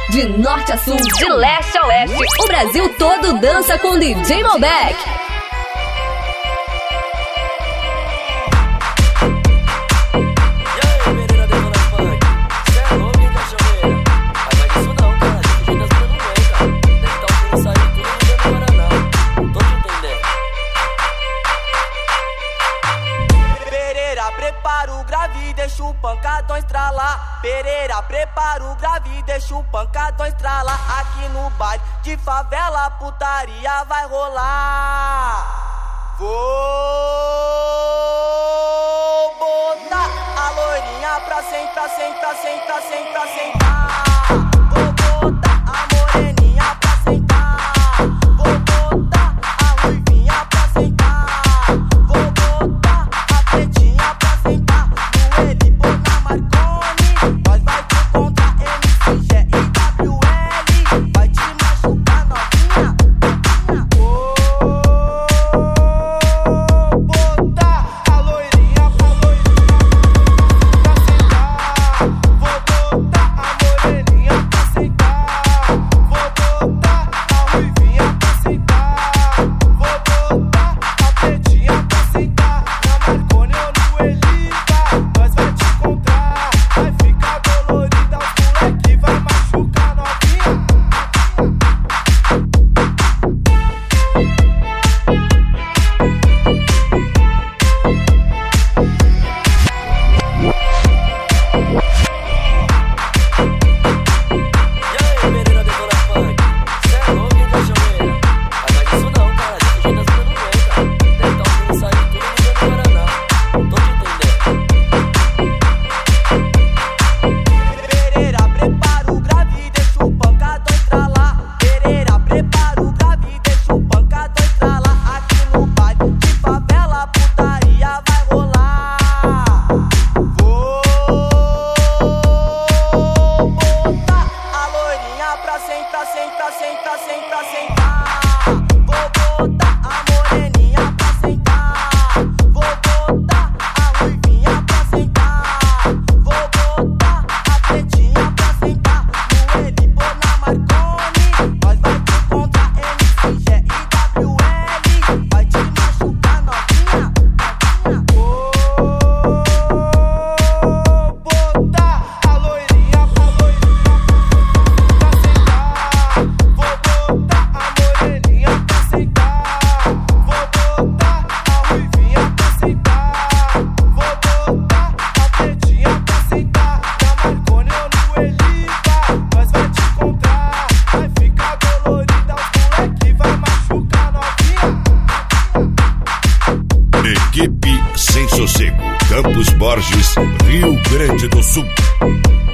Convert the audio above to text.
De norte a sul, de leste a oeste, o Brasil todo dança com DJ Malbec. Prepara o grave, deixa o pancadão estralar. Pereira, prepara o grave, deixa o pancadão estralar. Aqui no baile de favela, putaria vai rolar. Vou botar a loirinha pra sentar, sentar, sentar, sentar, sentar. Vou botar a moreninha pra sentar. Vou botar a ruivinha pra sentar. Vou botar a pretinha pra sentar. No Elipo na Marconi, nós vai te encontrar MCG e WL. Vai te machucar novinha. Vou botar a loirinha pra sentar. Vou botar a moreninha pra sentar. Vou botar a ruivinha pra sentar. Vou botar a pretinha pra sentar. Na Marconi ou no Elipa, nós vai te encontrar. Vai ficar dolorida, os moleque vai machucar novinha. Pereira, prepara o grave, deixa o pancadão estralar. Pereira, prepara o grave, deixa o pancadão estralar. Aqui no baile de favela, putaria vai rolar. Vou botar a loirinha pra sentar, sentar, sentar, sentar, sentar. Vou botar a moreninha pra sentar. Vou botar a ruivinha pra sentar. Vou botar a pretinha pra sentar. No Elipo na Marconi, nós vai te encontrar MCG e WL. Vai te machucar novinha. Vou botar a loirinha pra sentar. Vou botar a moreninha pra sentar. Vou botar a ruivinha pra sentar. Vou botar a pretinha pra sentar. Na Marconi ou no Elipa, nós vai te encontrar. Vai ficar dolorida, os moleque vai machucar novinha. Equipe Sem Sossego, Campos Borges, Rio Grande do Sul.